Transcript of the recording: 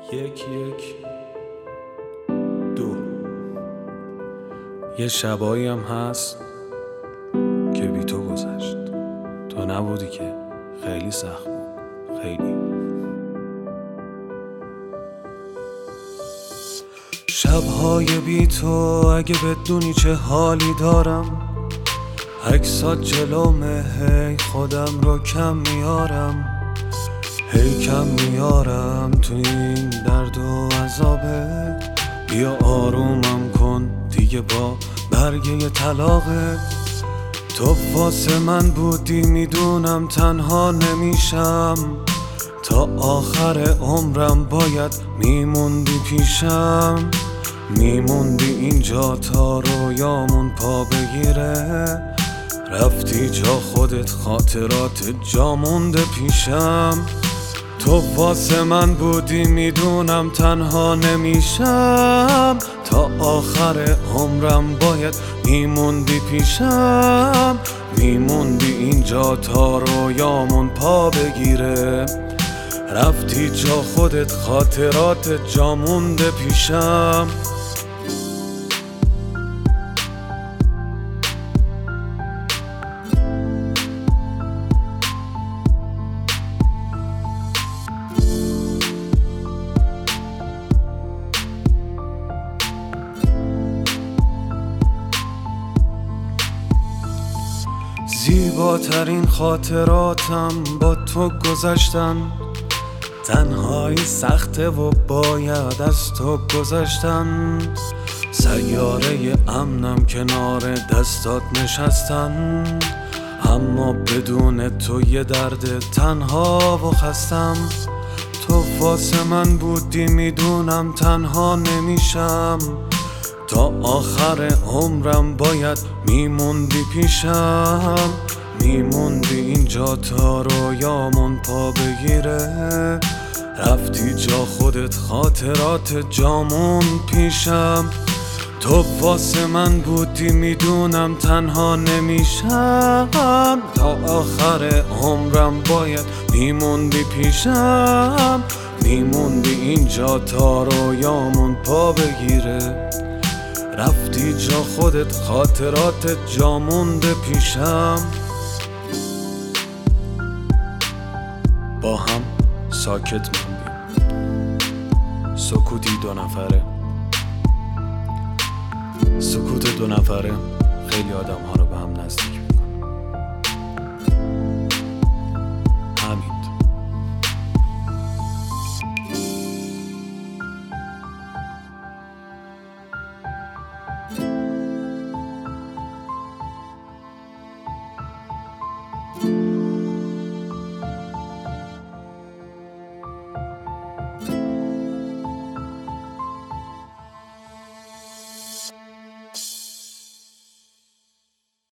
یک دو. یه شبایی هم هست که بی تو گذشت. تو نبودی که خیلی سخت بود، خیلی. شبهای بی تو اگه بدونی چه حالی دارم، عکسات جلومه هی خودم رو کم میارم، هی کم میارم تو این درد و عذابت. بیا آرومم کن دیگه با برگه طلاقت. تو واسه من بودی میدونم تنها نمیشم، تا آخر عمرم باید میموندی پیشم، میموندی اینجا تا رویامون پا بگیره. رفتی جا خودت خاطرات جا مونده پیشم. تو واسه من بودی میدونم تنها نمیشم، تا آخر عمرم باید میموندی پیشم، میموندی اینجا تا رویامون پا بگیره. رفتی جا خودت خاطرات جا مونده پیشم. زیباترین خاطراتم با تو گذشتن، تنهایی سخته و باید از تو گذشتن. سیاره امنم کنار دستات نشستن، اما بدون تو یه درد تنها و خستم. تو واسه من بودی میدونم تنها نمیشم، تا آخر عمرم باید میموندی پیشم، میموندی اینجا تا رویامون پا بگیره. رفتی جا خودت خاطرات جامون پیشم. تو واسه من بودی میدونم تنها نمیشم، تا آخر عمرم باید میموندی پیشم، میموندی اینجا تا رویامون پا بگیره. رفتی جا خودت خاطرات جا مونده پیشم. با هم ساکت موندیم، سکوتی دو نفره. سکوت دو نفره خیلی آدم ها رو به هم نزدیک